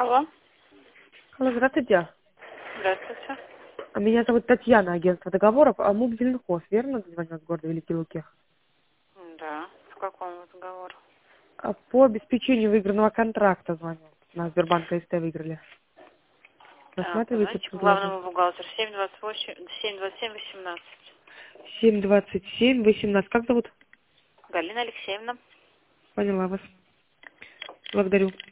Алло. Алло, здравствуйте. Здравствуйте. Меня зовут Татьяна, агентство договоров, а МУП Зеленхоз, верно звоню от города Великие Луки? Да. По какому договору? По обеспечению выигранного контракта звоню. На Сбербанк СТ выиграли. Так, Рассматриваете позвоните по предложение? главному бухгалтеру. 727-18. 727-18. Как зовут? Галина Алексеевна. Поняла вас. Благодарю.